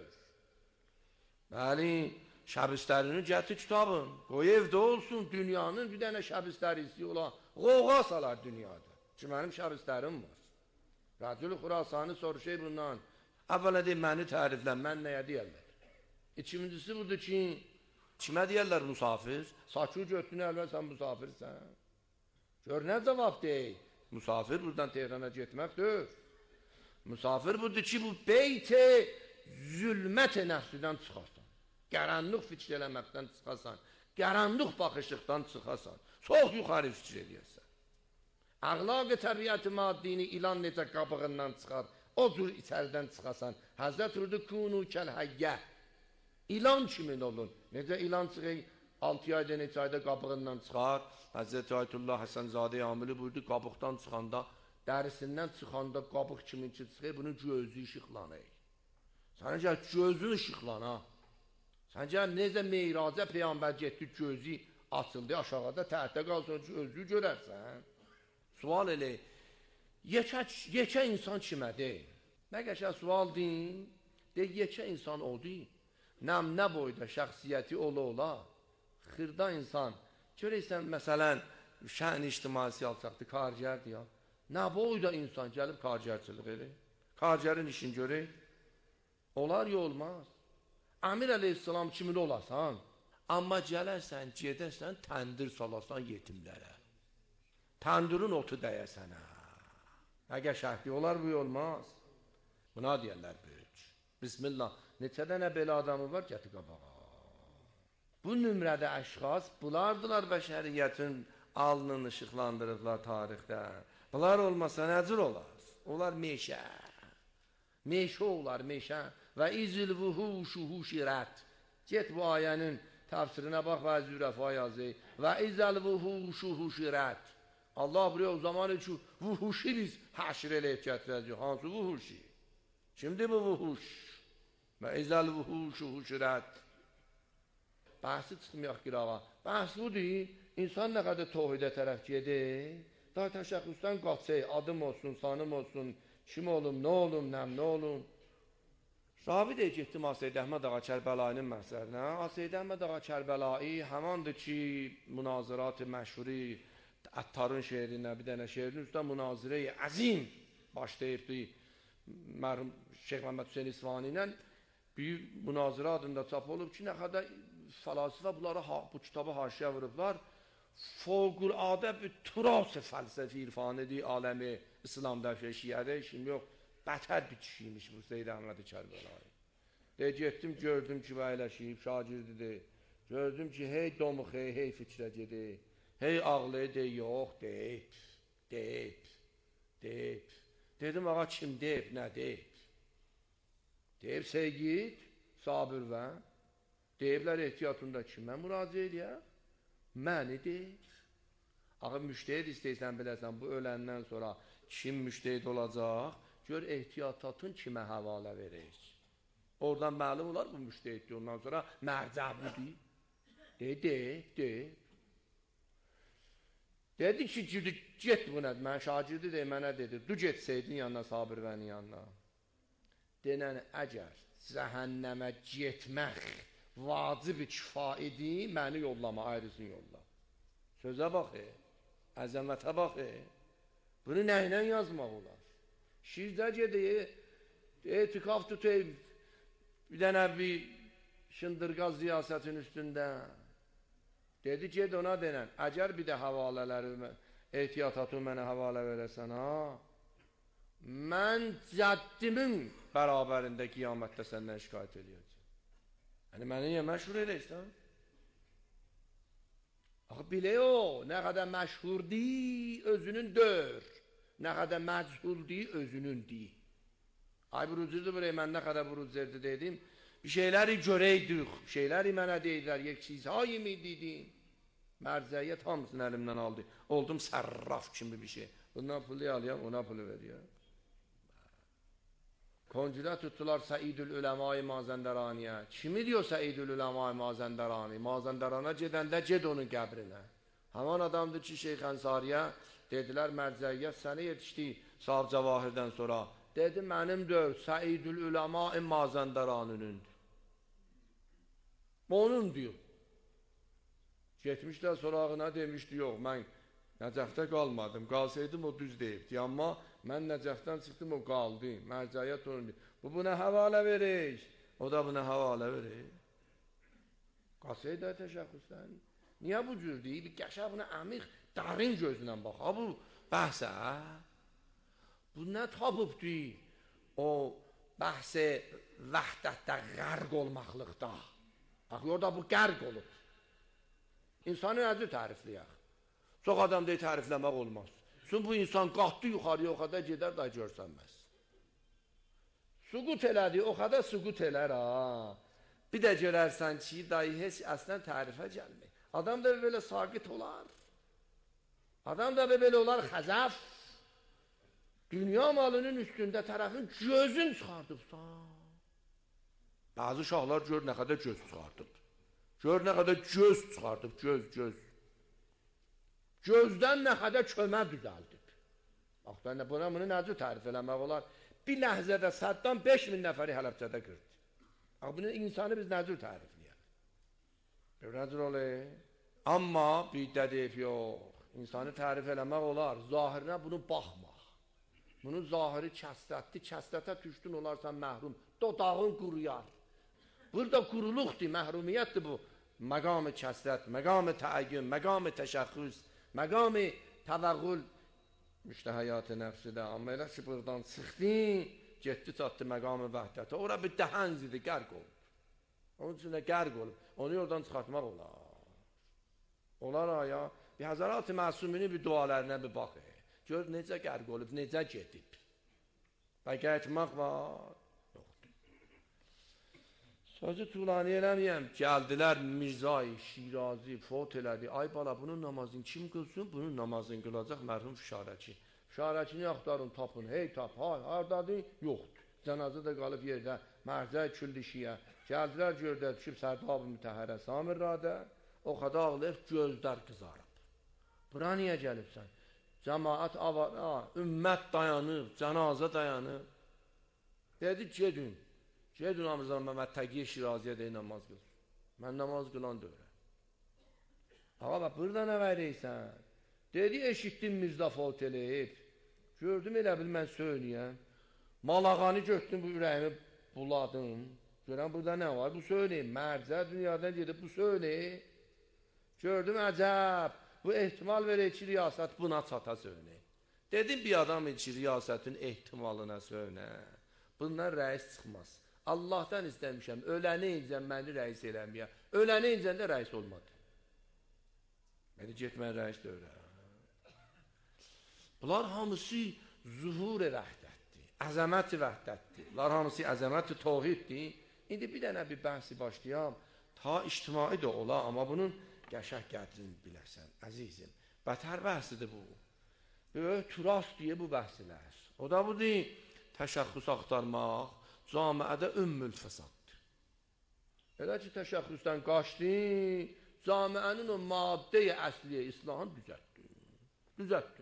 Bəli, şəbistərini gətir kitabın, qoy evdə olsun, dünyanın bir dənə şəbistərisi ola, qoğğa salar dünyada. Ki, mənim şəbistərim var. Rəcül Xurasanı soruşay bundan, əvvələ deyil, məni təriflən, mən nəyə deyərlər? İkincisi budur ki, kimə deyərlər musafir? Saçı götünü əlvə sən musafirsən. Gör nə cavab deyil? Musafir buradan Tehrana getməkdir. Musafir budur ki, bu beyt-i zülmət-i nəfsidən çıxasan. Qaranlıq fikir eləməkdən çıxasan. Qaranlıq baxışlıqdan çıxasan. Çox yuxarı fikir eləyəsən. Əxlaq-ı təbiyyət-i maddini ilan necə qabığından çıxar, o cür içəridən çıxasan. Həzrət Rüdü kunu kəlhəyyə. İlan kimin olun? Necə ilan çıxır? 6 ayda, neçə ayda qabığından çıxar. Həzrət Ayətullah Həsənzadə amili buyurdu, qabıqdan çıxanda, dərisindən çıxanda qabıq kimin ki çıxır, bunun gözü işıqlanır. Sən gəl gözün işıqlana. Sən gəl necə meyraca Peyyambər getdi, gözü açıldı, aşağıda təhətdə qalsın, gözü görərsən. Sual elə, yekə insan kimədir? Nə qəşə sual deyin, yekə insan odur. Nə boyda şəxsiyyəti ola, xırda insan. Görəysən, məsələn, şən ictimasi alçaqdır, kargərdir ya. Nə boyda insan gəlib kargərçilik edir? Kargərin işini görək. Olar ya olmaz. Əmir əleyhissalam kimin olasan? Amma gələrsən, gedərsən, təndir salasan yetimlərə. Təndirin otu dəyəsənə. Nə qəşəhdir, olar bu olmaz. Buna deyərlər böyük. Bismillah, neçə dənə belə adamı var gəti qabağa. Bu nümrədə əşxas, bunlardılar bəşəriyyətin alnını işıqlandırıblar tarixdə. Bunlar olmasa nəcür olar? Onlar meşə. Meşə olar, meşə. Və izil vuhuşu huşirət. Get bu ayənin təfsirinə bax və zürəfa yazı. Və izil vuhuşu huşirət. Allah buraya o zaman üçün vuhuşi biz həşr eləyib gətirəcək. Hansı vuhuşi? Kimdir bu vuhuş? Və izil vuhuşu huşirət. Bəhsi çıxmayaq qırağa. Bəhs budur, insan nə qədər tohidə tərəf gedir, daha təşəxxüsdən qaçır, adım olsun, sanım olsun, kim olum, nə olum, nəm, nə olum. Sahabi də getdim Aseyd Əhməd Ağa Kərbəlayinin məhzərinə. Aseyd Əhməd Ağa Kərbəlayi həmandır ki, münazırat-ı məşhuri, Əttarın şeirinə, bir dənə şeirin üstə münazirə-i əzim başlayıbdır. Mərhum Şeyx Məhəmməd Hüseyin İsvani ilə büyük münazirə adında çap olub ki, nə qədər fəlasifə bunları bu kitabı haşiyə vurublar. Fövqüladə bir turas-ı fəlsəfi irfanidir aləmi İslamda şiədə işim yox. Bətər bir kişiymiş bu Seyyid Əhməd Kərbəlayi. Getdim, gördüm ki, əyləşib, şagirdidir. Gördüm ki, hey domuq, hey fikrə gedir. Hey ağlı deyib, yox, deyib. Dedim, ağa kim deyib, nə deyib? Deyib, Seyyid, sabir və deyiblər ehtiyatında kimə müraciə edək? Məni deyib. Ağa müştehid istəyirsən biləsən, bu öləndən sonra kim müştehid olacaq? Gör ehtiyatatın kimə həvalə verir. Oradan məlum olar bu müştehiddir. Ondan sonra mərcəblidir. Deyib. Dedi ki, get bu nədir? Mən şagirdi deyib, mənə dedi. Du get Seydin yanına, Sabir bənin yanına. Denən, əgər cəhənnəmə getmək vacib-i kifaidir, məni yollama, ayrısını yolla. Sözə bax, əzəmətə bax. Bunu nə ilə yazmaq olar? Şirdə gedir, etikaf tutayım, bir dənə bir şındırqaz ziyasətin üstündə. Dedi, ged ona denən, əgər bir də havalələri, ehtiyatatı mənə havalə verəsən, mən cəddimin bərabərində qiyamətdə səndən şikayət edəcəm. Yəni, məni niyə məşhur eləyirsən? Axı, bilə o, nə qədər məşhurdir, özünündür. Nə qədər məchuldir, özünündür. Ay, burucurdur buraya, mən nə qədər burucurdur dedim. Bir şeyləri görəydik, şeyləri mənə deyirlər, یک çizhayı mi dedim. Mərzəyyət hamısını əlimdən aldı. Oldum sərraf kimi bir şey. Bundan pulu alayım, ona pulu veriyəm. Koncilə tutdular Səidül Üləma-i Mazəndəraniyə. Kimi diyor Səidül Üləma-i Mazəndərani? Mazəndərana gedəndə ged onun qəbrinə. Həman adamdır ki, Şeyx Ənsariyə dedilər, mərcəyyət səni yetişdi Sahib Cəvahirdən sonra. Dedi, mənimdir, Səidül Üləma-i Mazəndəranınındır. Onun diyor. Getmişlər sorağına demişdi, yox, mən Nəcəfdə qalmadım, qalsaydım o düz deyibdi. Amma mən Nəcəfdən çıxdım, o qaldı. Mərcəyyət onun deyib. Bu buna həvalə verir. O da buna həvalə verir. Qalsaydı təşəxxüsdən. Niyə bu cür deyib? Bir qəşə buna əmiq, darin gözlə bax. Ha, bu bəhsə, bu nə tapıbdır? O bəhsə vəhdətdə qərq olmaqlıqda. Bax, orada bu qərq olub. İnsanı nədir tərifləyək? Çox adam deyil, tərifləmək olmaz. Çünki bu insan qalxdı yuxarıya, o qədər gedər, da görsənməz. Suqut elədi, o qədər suqut elər, ha. Bir də görərsən ki, dayı heç əslən tərifə gəlmir. Adam da belə sakit olar. Adam da belə olar xəzəf. Dünya malının üstündə tərəfin gözün çıxardıbsan. Bazı şahlar gör nə qədər göz çıxardıb. Gör nə qədər göz çıxardıb, göz. Gözdən nə qədər kömə düzəldib. Bax, buna bunu necə tərif eləmək olar? Bir ləhzədə Səddam 5000 nəfəri Hələbcədə qırdı. Bax, bunu insanı biz necə tərifləyək? Necə olur? Amma bir də deyib, yox, insanı tərif eləmək olar, zahirinə bunu baxmaq. Bunun zahiri kəsrətdir, kəsrətə düşdün olarsan məhrum, dodağın quruyar. Burada quruluqdur, məhrumiyyətdir bu. Məqam-ı kəsrət, məqam-ı təəyyün, məqam-ı təşəxxüs, məqam-ı təvəqqül müştəhəyat-ı nəfsidə. Amma elə ki, buradan çıxdın, getdi çatdı məqam-ı vəhdətə. Ora bir dəhənzidir, qərq olub. Onun üçün də qərq olub. Onu oradan çıxartmaq olar. Onlar aya, bir Həzərat-ı Məsuminin bir dualarına bir bax. Gör necə qərq olub, necə gedib. Və qayıtmaq var. Sözü tuğlani eləməyəm. Gəldilər Mirzai, Şirazi, fot elədi. Ay bala, bunun namazını kim qılsın? Bunun namazını qılacaq mərhum Fişarəçi. Fişarəçini axtarın, tapın. Hey tap, hardadır? Yoxdur. Cənazə də qalıb yerdə. Mərzəy küllişiyə. Gəldilər gördər, düşüb Sərdab-ı Mütəhərə Samir Radə. O xada ağlayıb, gözlər qızarıb. Bura niyə gəlibsən? Cəmaət avara, ümmət dayanıb, cənazə dayanıb. Dedi, gedin. Gedin Amrzan Məhəmməd Təqiyə Şiraziyə deyin, namaz qıl. Mən namaz qılan dövrəm. Ağa, bax, burada nə verirsən? Dedi, eşitdim Mirzə fot eləyib. Gördüm, elə bil mən söyləyəm. Malağanı götdüm, bu ürəyimi buladım. Görəm, burada nə var? Bu söyləyim. Mərzə dünyadan gedib, bu söyləyim. Gördüm, əcəb. Bu ehtimal verir ki, riyasət buna çata söyləyim. Dedim, bir adam ki, riyasətin ehtimalına söyləyim. Bundan rəis çıxmaz. Allahdan istəmişəm, öləni incən məni rəis eləməyəm. Öləni incən də rəis olmadı. Məni getmən rəis də ölə. Bunlar hamısı zuhur-i vəhdətdir, əzəmət-i vəhdətdir. Bunlar hamısı əzəmət-i tavhiddir. İndi bir dənə bir bəhsi başlayam. Ta ictimai də ola, amma bunun qəşəng qədrini biləsən, əzizim. Bətər bəhsidir bu. Böyük turas deyə bu bəhsilər. O da budur, təşəxxüs axtarmaq. Camiədə ümmül fəsaddır. Elə ki, təşəxxüsdən qaçdın, camiənin o madde-i əsliyə İslam'ın düzəltdin.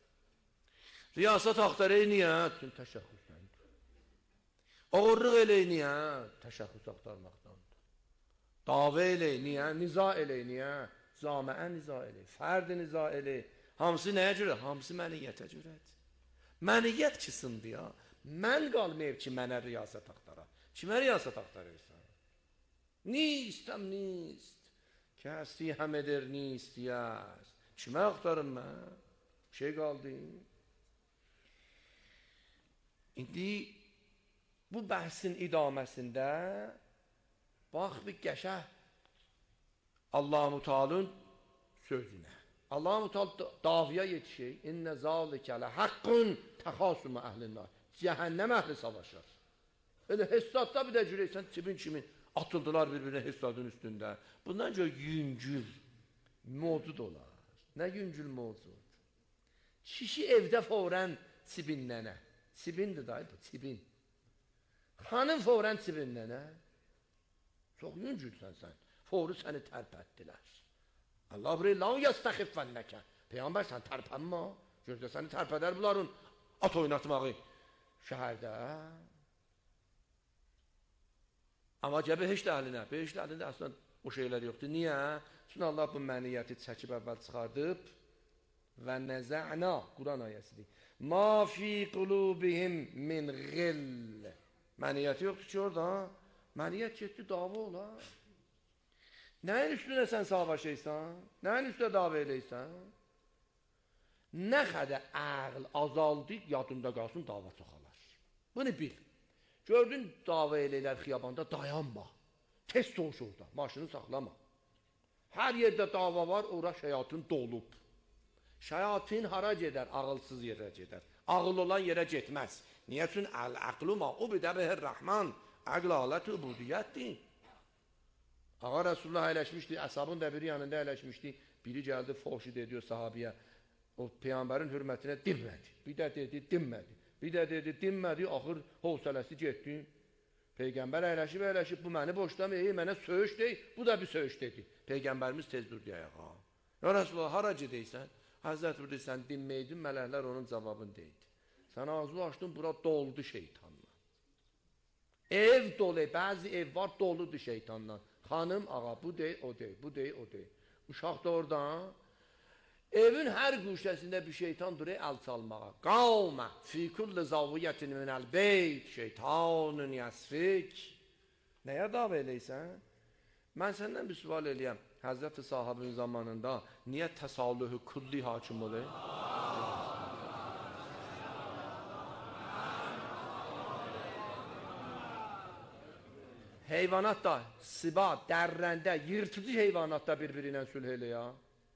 Riyasət axtar eyniyyət, təşəxxüsdəndir. Oğurluq eləyniyyət, təşəxxüs axtarmaqdandır. Davə eləyniyyət, niza eləyniyyət, camiə niza eləyniyyət, fərd niza eləyniyyət. Hamısı nəyə görə? Hamısı məniyyətə görədir. Məniyyət kisindir ya. Mən qalmayıb ki, mənə riyasət axtarar. Kimə riyasət axtarırsan? Nistəm, nist. Kəsi həm edir, nist, yəz. Kimə axtarım mən? Şey qaldı. İndi bu bəhsin idaməsində bax bir qəşəng Allah-u Teala'nın sözünə. Allah-u Teala davaya yetişir. İnnə zâlikələ haqqun təxasümə əhlin-nar. Cəhənnəm əhli savaşır. Elə hessadda bir də görəysən, kimin atıldılar bir-birinə hessadın üstündə. Bundan görə yüngül, mövcud olar. Nə yüngül mövcud? Kişi evdə fəvrən cibinlənə. Cibindir dayı bu, cibin. Xanım fəvrən cibinlənə. Çox yüngülsən sən. Fəvri səni tərpətdilər. Allah buyuruyor, la yəstəxiffənnəkə. Peyğəmbər sən tərpənmə. Gözdə səni tərpədər bunların at oynatmağı. Şəhərdə. Amma ki, behişt əhlinə. Behişt əhlində əslən o şeylər yoxdur. Niyə? Çünki Allah bu məniyyəti çəkib əvvəl çıxardıb və nəzə'na, Quran ayəsidir. Ma fi qulubihim min ğill. Məniyyəti yoxdur ki, orada. Məniyyət getdi, dava olar. Nəyin üstünə sən savaşıysan? Nəyin üstünə dava eləysən? Nə qədər əql azaldı, yadında qalsın, dava çoxalar. Bunu bil. Gördün dava eləylər xiyabanda, dayanma. Tez soğuş orada, maşını saxlama. Hər yerdə dava var, ora şeyatın dolub. Şeyatın hara gedər? Ağılsız yerə gedər. Ağıl olan yerə getməz. Niyə? Çünki əqlu ma'ubidə bihir rəhman. Əql alət-i ubudiyyətdir. Ağa Resulullah əyləşmişdi, əshabın da biri yanında əyləşmişdi. Biri gəldi, foşid ediyor sahabiyə. O Peyğəmbərin hürmətinə dinmədi. Bir də dedi, dinmədi. Bir də dedi, dinmədi, axır hovsələsi getdi. Peyğəmbər əyləşib, bu məni boşlamıyor, mənə söyüş deyil, bu da bir söyüş dedi. Peyğəmbərimiz tez durdu ayağa. Ya Resulullah, hara gedəysən? Həzrət burada sən dinməydin, mələklər onun cavabını deyildi. Sən ağzını açdın, bura doldu şeytanla. Ev dolu, bəzi ev var, doludur şeytanla. Xanım, ağa, bu deyil, o deyil, bu deyil, o deyil. Uşaq da oradan. Evin hər quşəsində bir şeytan durur əl çalmağa. Qavmə fi kulli zaviyyətin minəl beyt şeytanun yəsfik. Nəyə dava eləysən? Mən səndən bir sual eləyəm. Həzrət-i sahabın zamanında niyə təsalluhu kulli hakim olur? Heyvanat da, siba, dərrəndə, yırtıcı heyvanat da bir-birinə sülh eləyər.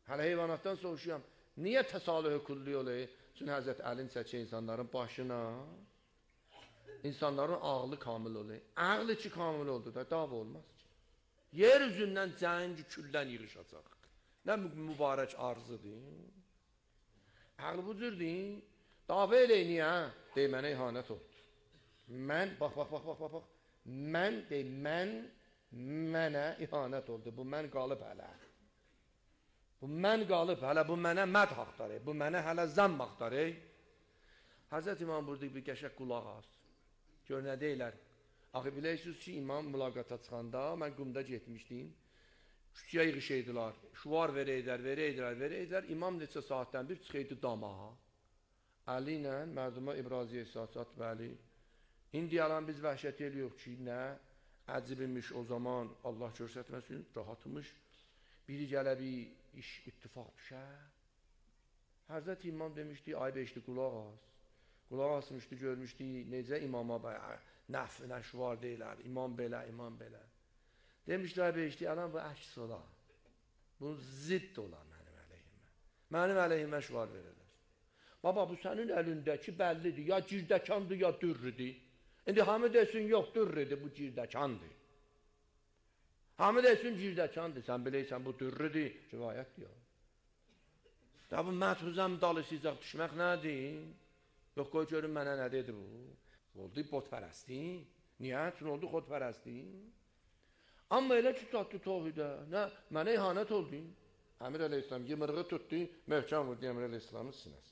Hələ heyvanatdan soruşuram. Niyə təsalühü kulli olur? Çünki Həzrət Əlin çəkir insanların başına. İnsanların ağlı kamil olur. Ağlı ki kamil oldu da dava olmaz ki. Yer üzündən cəngi küldən yığışacaq. Nə mübarək arzudur. Ağlı bucurdur. Dava eləyin niyə? Dey, mənə ihanət oldu. Mən, bax. Mən, dey, mənə ihanət oldu. Bu mən qalıb hələ. Bu mən qalıb hələ, bu mənə məd axtarır. Bu mənə hələ zəmm axtarır. Həzrət İmam burada bir qəşək qulaq az. Gör nə deyilər. Axı bilirsiniz ki, imam mülaqata çıxanda, mən qumda getmişdim. Küçüyə yığışaydılar. Şuvar verəydilər. İmam neçə saatdən bir çıxıydı dama. Əli ilə mərduma İbraziyyə İsasat bəli. İndi yalan biz vəhşət eləyox ki, nə? Əcibmiş o zaman, Allah görsətməsin, rahatmış. Biri gələ bir iş ittifaq düşə. Həzrət İmam demişdi, ay beşli qulaq az. Qulaq asmışdı, görmüşdü, necə imama nəfnə şuvar deyilər, imam belə. Demişlər, beşdi, alan bu əks ola. Bu zidd ola mənim əleyhimə. Mənim əleyhimə şuvar verirlər. Baba, bu sənin əlindəki bəllidir, ya girdəkandır, ya dürrüdür. İndi hamı desin, yox, dürrüdür, bu girdəkandır. Hamı desin, girdəkandır, sən biləysən, bu dürrüdür, rivayət deyir. Da bu mətbuzəm dalısıyacaq düşmək nədir? Yox, qoy görün mənə nə dedi bu? Oldu botpərəsti. Niyə? Çünki oldu xodpərəsti. Amma elə ki, tatlı tohidə, nə? Mənə ihanət oldu. Əmir Əleyhisselam yımırığı tutdu, möhkəm vurdu Əmir Əleyhisselamın sinəsinə.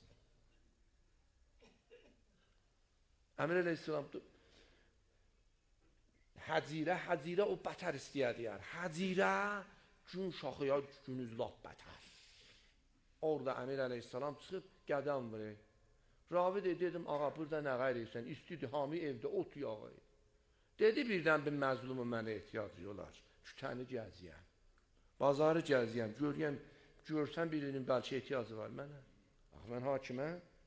Əmir Əleyhisselam Həcirə o bətər istəyədir. Həcirə gün şaxıya günüz lap bətər. Orada Əmir Əleyhisselam çıxıb qədəm vurur. Ravi dedim, ağa, burada nə qayrıysan? İstidir, hamı evdə ot yağı. Dedi, birdən bir məzlumu mənə ehtiyacı olar. Kütəni gəziyəm. Bazarı gəziyəm. Görsən birinin bəlkə ehtiyacı var mənə. Ax, mən hakimə.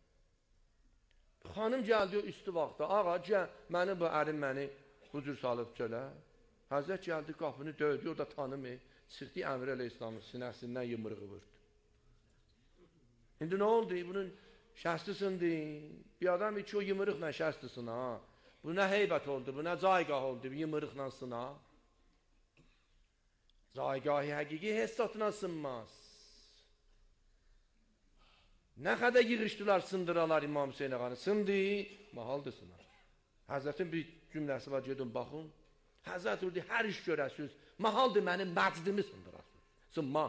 Xanım gəldi o üstü vaxtda. Ağa, gəl, bu ərim məni bu cür salıb çölə. Həzrət gəldi, qapını döydü, o da tanımır. Çıxdı Əmir Əleyhisselamın sinəsindən yımırığı vurdu. İndi nə oldu? Bunun şəstisindi. Bir adam ki, o yımırıqla şəstisina. Bu nə heybət oldu, bu nə caygah oldu, yımırıqla sına. Caygahı həqiqi hesatına sınmaz. Nə qədər yığışdılar, sındıralar İmam Hüseyin ağanı. Sındı, mahaldır sınar. Həzrətin bir cümləsi var, gedin, baxın. Həzrət orada hər iş görəsiniz, mahaldır mənim məcdimi sındırasınız. Sınmaz.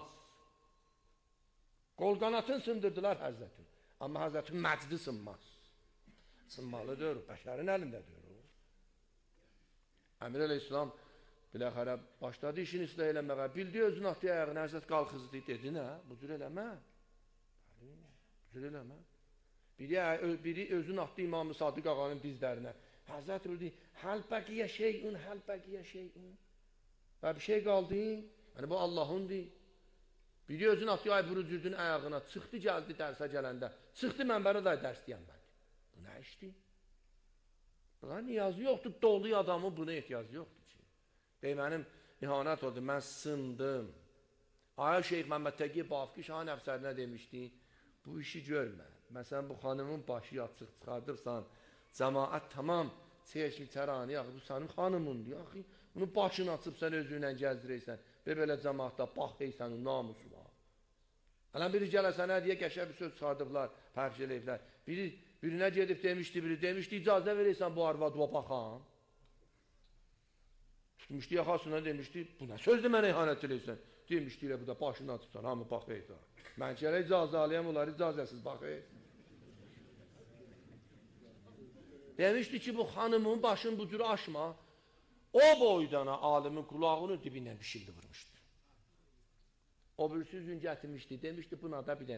Qol qanatını sındırdılar Həzrətin. Amma Həzrətin məcdi sınmaz. Sınmalıdır, bəşərin əlindədir o. Əmir Əleyhisselam biləxərə başladı işini islah eləməyə. Bildi özünü atdı ayağını, Həzrət qalxızdı, dedi nə? Bu cür eləmə. Bu cür eləmə. Biri özünü atdı İmam-ı Sadiq ağanın dizlərinə. Həzrət dedi, həl bəqiyə şeyun. Və bir şey qaldı, yəni bu Allahındır. Biri özünü atdı, ay burucudun ayağına, çıxdı, gəldi dərsə gələndə. Çıxdı mənbərə da dərs deyəm mən. Bu nə işdir? Buna niyazı yoxdur, dolu adamın buna ehtiyacı yoxdur ki. Mənim ihanət oldu, mən sındım. Aya Şeyx Məmməd Təqi Bafqi Şahan əfsərinə demişdi, bu işi görmə. Məsələn, bu xanımın başı açıq çıxardırsan, cəmaət tamam, çeşmi tərani, yaxı, bu sənin xanımındır, yaxı, bunu başını açıb sən özünlə gəzdirəysən, belə cəmaətdə baxıysan, namusu var. Hələn biri gələsən, nə deyə qəşə bir söz çıxardıblar, pərş eləyiblər. Birinə gedib demişdi, icazə verəysən bu arvadıva baxam. Tutmuşdu yaxasına demişdi, bu nə sözdür mənə ihanət eləysən? Demişdi, bu da başını açıbsan, hamı baxıysan. Mən gələ icazə alıyam, onlar icazəsiz baxıyır. Demişdi ki, bu xanımın başını bu cür aşma, o boydana alimin qulağını dibindən bir şeyli vurmuşdu. O birisi üzün gətirmişdi, demişdi, buna da bir dənə